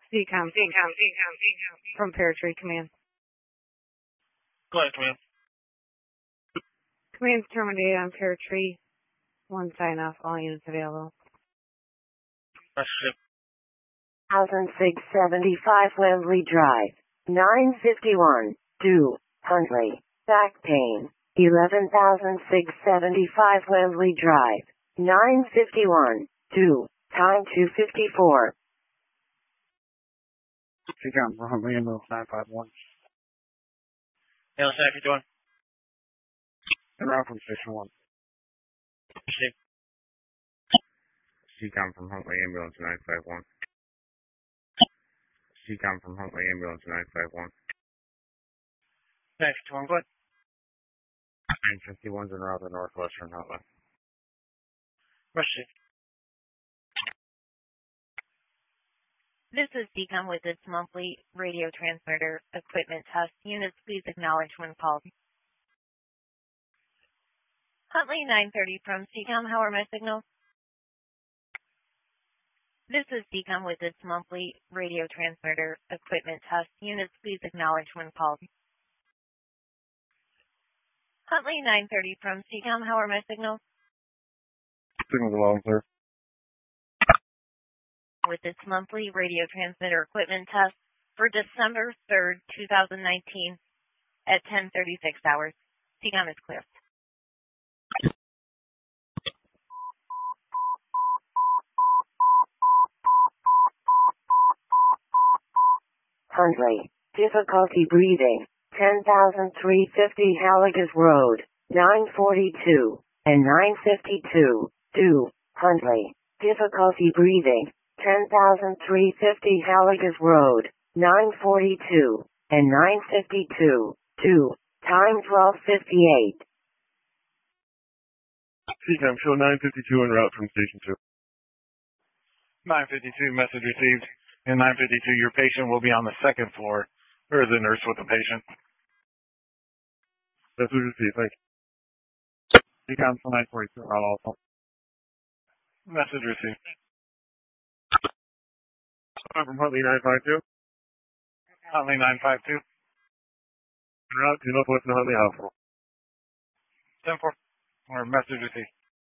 CCOM from Paratree Command. Go ahead, Command. Command's terminated on Paratree. One sign off, all units available. Press ship. 1675 Wembley Drive. 951. 2. Huntley. Back pain. 11675 Wembley Drive. 951. 2. Time 2:54. CCOM for Huntley Ambulance 951. Hey, what's that you're doing? En route from Station 1. Ship. CCOM from Huntley Ambulance 951. CCOM from Huntley Ambulance 951. 951, go ahead. 951's en route to Northwestern Huntley. Press ship. This is DCOM with its monthly radio transmitter equipment test. Units, please acknowledge when called. Huntley 930 from CCOM, how are my signals? This is DCOM with its monthly radio transmitter equipment test. Units, please acknowledge when called. Huntley 930 from CCOM, how are my signals? Signals are loud and clear. With its monthly radio transmitter equipment test for December 3rd, 2019 at 10:36 hours. CCOM is clear. Huntley. Difficulty breathing. 10,350 Halligas Road. 942 and 952. 2. Huntley. Difficulty breathing. 10,350 Halligas Road. 942 and 952. 2. Time 12:58. CCOM show 952 en route from Station 2. 952, message received. In 952, your patient will be on the second floor. Where is the nurse with the patient? Message received, thank you. CCOM show 942 en route also. Message received. From Huntley 952. Huntley 952. En route to Northwestern Huntley Hospital. 10-4. Or message received.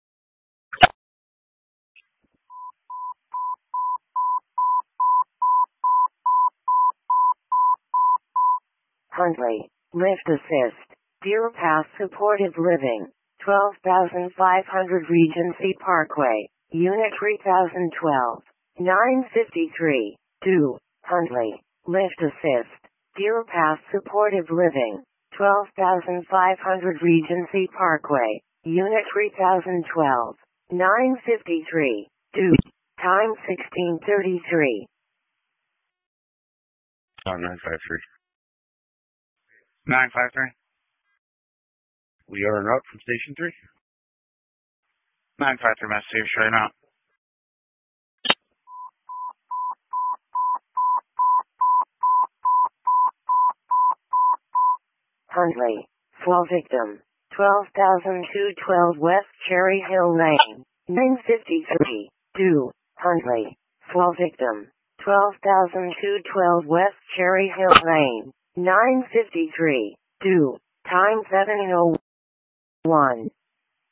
Huntley. Lift assist. Deer Pass Supportive Living. 12,500 Regency Parkway. Unit 3012. 953. 2. Huntley. Lift assist. Deer Pass Supportive Living. 12,500 Regency Parkway. Unit 3012. 953. 2. Time 16:33. 953. 953. We are en route from Station 3. 953, message right now. Huntley. Fall victim. 12,212 West Cherry Hill Lane. 953. 2. Huntley. Fall victim. 12,212 West Cherry Hill Lane. 953. 2. Time 7:01.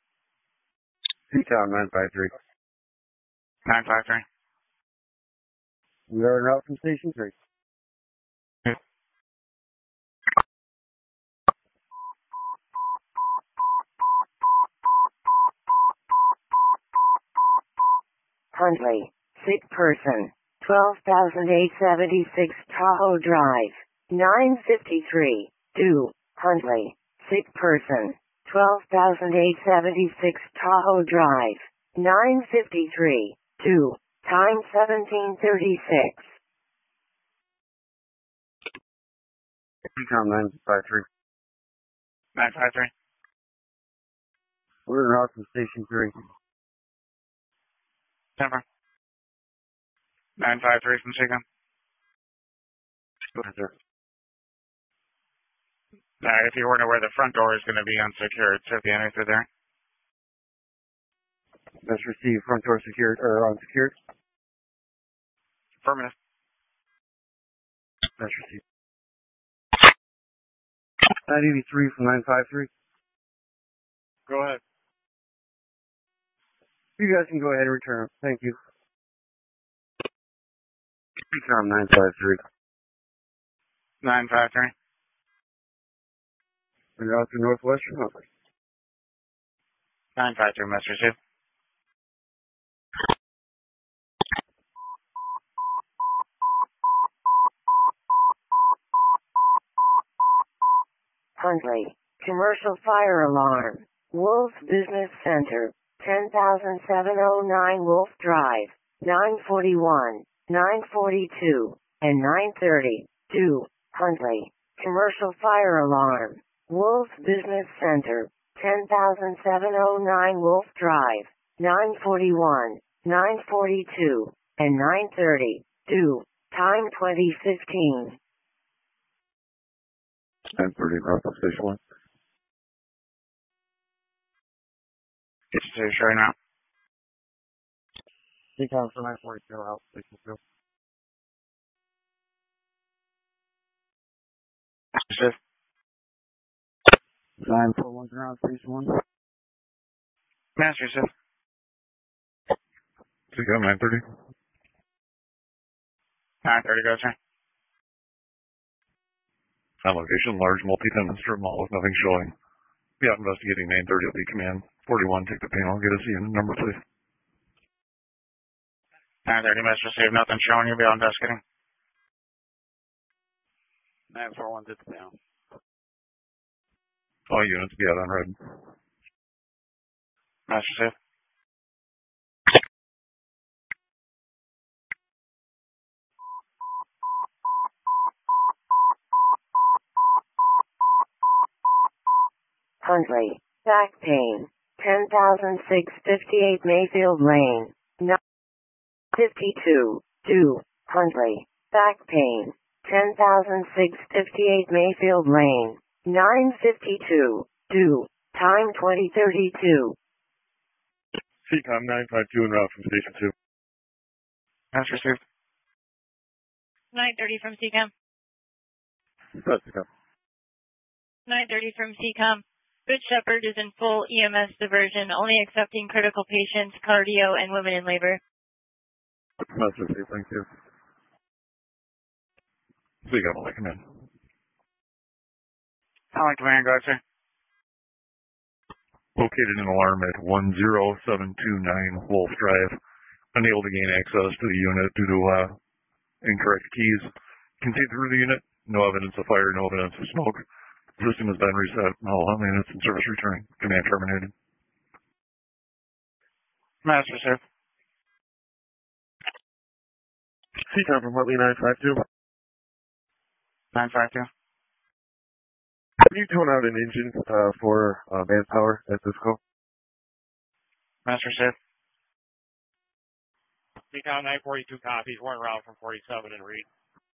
CCOM 953. 953. We are en route from Station 3. Huntley. Sick person. 12,876 Tahoe Drive. 953. 2. Huntley. Sick person. 12,876 Tahoe Drive. 953. 2. Time 17:36. CCOM 953. 953. We're en route from Station 3. Denver. 953 from CCOM. Go ahead, sir. If you were to where the front door is going to be unsecured, so if you enter through there. Let's receive front door secured or unsecured. Affirmative. That's received. 983 from 953. Go ahead. You guys can go ahead and return. Thank you. Recon 953. 953. We're out to Northwestern. 953, must receive. Huntley, commercial fire alarm. Wolf Business Center, 10,709 Wolf Drive, 941, 942, and 932. Huntley, commercial fire alarm. Wolf Business Center, 10,709 Wolf Drive, 941, 942, and 932. Time 2015. 10:30, Route to Station 1. Get to station right now. Recon for 942, Route to Station 2. Receive. 941 around Station 1. Master receive. CCOM 930. 930, go, sir. On location, large multi-tenant strip mall with nothing showing. Be out investigating 930 at the command. 41, take the panel. Get us unit number, please. 930, must receive. Nothing showing. You'll be out investigating. 941 did the panel. All units be out on red. Must receive. Huntley, back pain, 10,658 Mayfield Lane, 952, 2, Huntley, back pain, 10,658 Mayfield Lane, 952, 2, time 2032. CCOM 952 en route from Station 2. Must receive. 930 from CCOM. That's CCOM. 930 from CCOM. Good Shepherd is in full EMS diversion, only accepting critical patients, cardio, and women in labor. That's received, thank you. CCOM, I'll come in. Calling command, go, sir. Located an alarm at 10729 Wolf Drive. Unable to gain access to the unit due to incorrect keys. Can see through the unit. No evidence of fire, no evidence of smoke. System has been reset. All units in service returning. Command terminated. Must receive. CCOM from Hartley 952. 952. Can you tone out an engine for manpower at this call? Must receive. CCOM 942 copies, one route from 47 and read.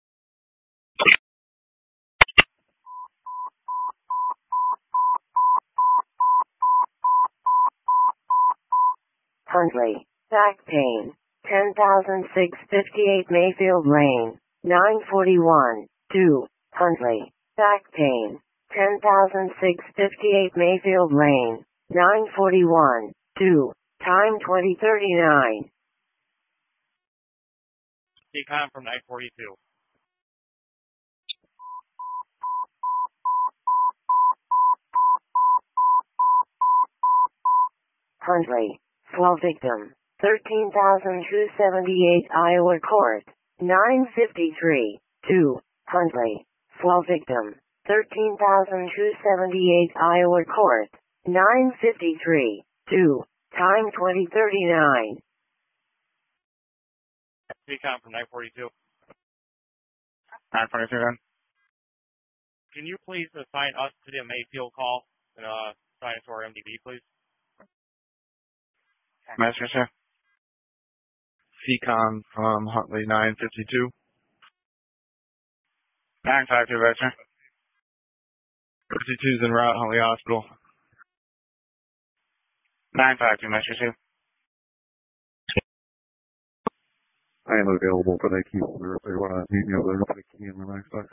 Huntley, back pain, 10,658 Mayfield Lane, 941, 2, Huntley, back pain, 10,658 Mayfield Lane, 941, 2, time 2039. CCOM from 942. Huntley, swell victim, 13,278 Iowa Court, 953, 2, Huntley, swell victim, 13,278 Iowa Court, 953, 2, time 2039. CCOM from 942. 942, then. Can you please assign us to the Mayfield call and assign it to our MDB, please? Must receive. CCOM from Huntley 952. 952, right, sir. 52's en route, Huntley Hospital. 952, must receive. I am available for that key holder if they want to meet me over there to put a key in my max box.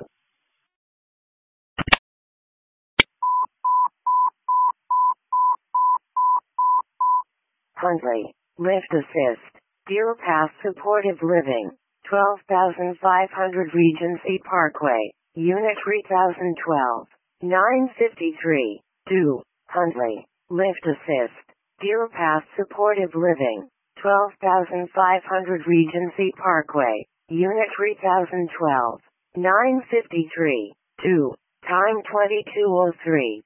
Huntley, lift assist, Deer Pass Supportive Living, 12,500 Regency Parkway, Unit 3012, 953, 2, Huntley, lift assist, Deer Pass Supportive Living, 12,500 Regency Parkway, Unit 3012, 953, 2, time 22:03.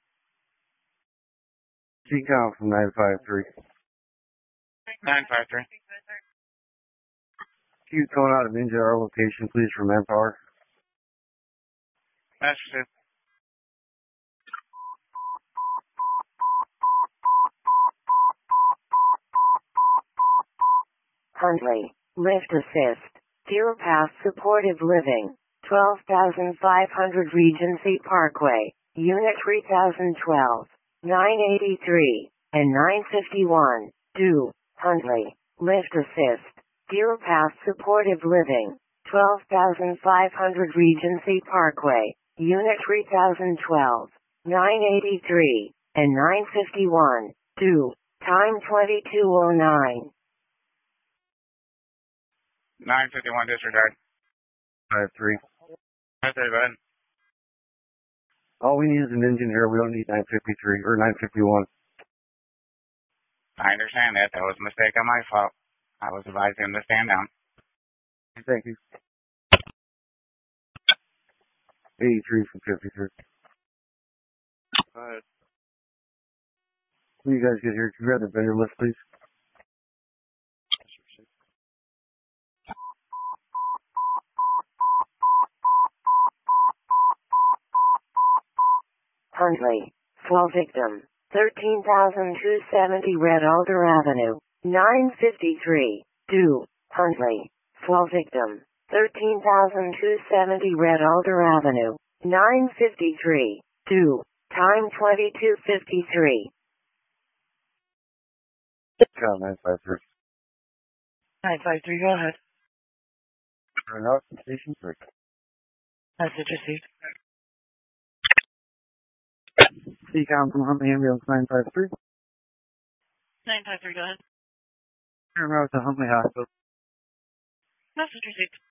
Seacom from 953. 953. Can you tone out a Ninja our location, please, for manpower? Master Chief. Huntley, lift assist, Deer Pass Supportive Living, 12,500 Regency Parkway, Unit 3012, 983, and 951, 2, Huntley, lift assist, Deer Pass Supportive Living, 12,500 Regency Parkway, Unit 3012, 983, and 951, 2, time 22:09. 951 disregard. 53. That's it, bud. All we need is an engine here. We don't need 953 or 951. I understand that. That was a mistake on my fault. I was advising him to stand down. Thank you. 83 from 53. When you guys get here, can you grab the vendor list, please? Huntley, fall victim, 13,270 Red Alder Avenue, 953, 2, Huntley, fall victim, 13,270 Red Alder Avenue, 953, 2, time 22:53. Seacom 953. 953, go ahead. Turn out from station 3. Message received. Seacom from Huntley Ambulance 953. 953, go ahead. Turn out to Huntley Hospital. Message received.